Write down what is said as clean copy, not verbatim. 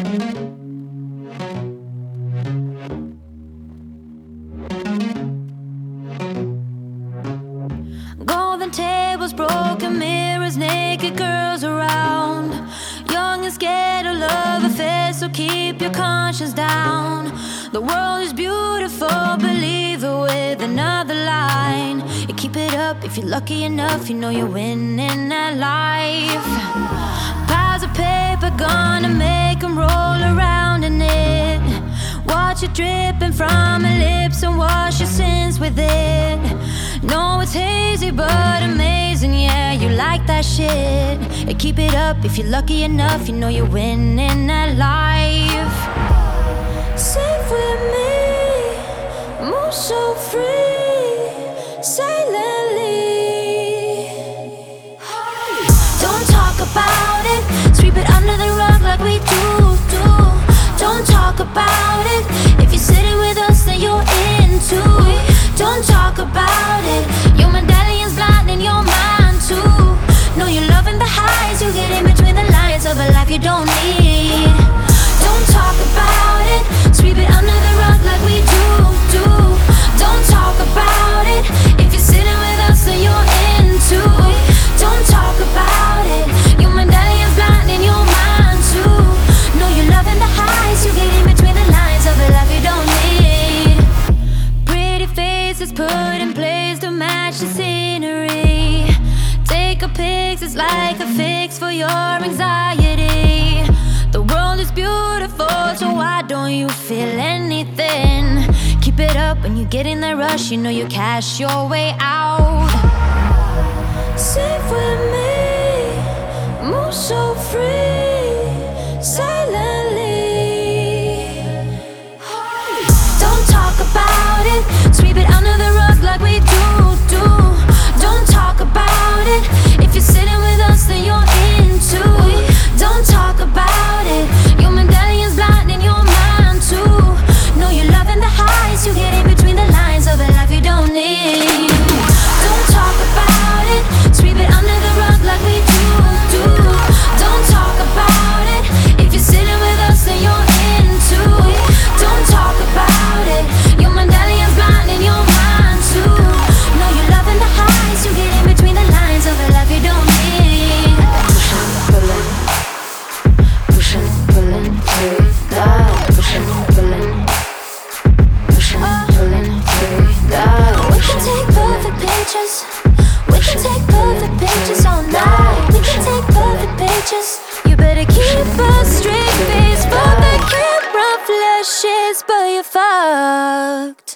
Golden tables, broken mirrors, naked girls around. Young and scared of love affairs, so keep your conscience down. The world is beautiful, believe it with another line. You keep it up if you're lucky enough, you know you're winning at life. Piles of paper, gonna make them roll around in it. Watch it dripping from her lips and wash your sins with it. No, it's hazy but amazing, yeah, you like that shit. You keep it up if you're lucky enough, you know you're winning at life. Safe with me, move so free, silently. Don't talk about it, sweep it under the rug like we do. Don't talk about it, if you're sitting with us then you're into it. Don't talk about it, your medallion's blinding your mind too. Know you're loving the highs, you get in between the lines of a life you don't need. Don't talk about it, sweep it under the rug like we do. Don't talk about it, if you're sitting with us then you're into it. Don't talk about it, your medallion's blinding your mind too. Know you're loving the highs, you get in between the lines of a life you don't need. Pretty faces put in place to match the scenery. Take a pics, it's like a fix for your anxiety. The world is beautiful, so why don't you feel anything? Keep it up when you get in that rush, you know you cash your way out. Safe with me, move so free, silently. Don't talk about it, sweep it under the rug like we do. Don't talk about it, if you're sitting with us then you're into it. Don't talk about it, your medallion's blinding your mind too. Know you're loving the highs, you get in between the lines of a life you don't need. Don't talk about it, sweep it under the rug like we do. Don't talk about it, if you're sitting with us then you're into it. Don't talk about it, your medallion's blinding your mind too. Know you're loving the highs, you get in between the lines of a life you don't need. Pushing, pulling, take that. Pushing, pulling, take that. We can take perfect pictures, we can take perfect pictures all night. We can take perfect pictures. You better keep a straight face for the camera flashes, but you're fucked.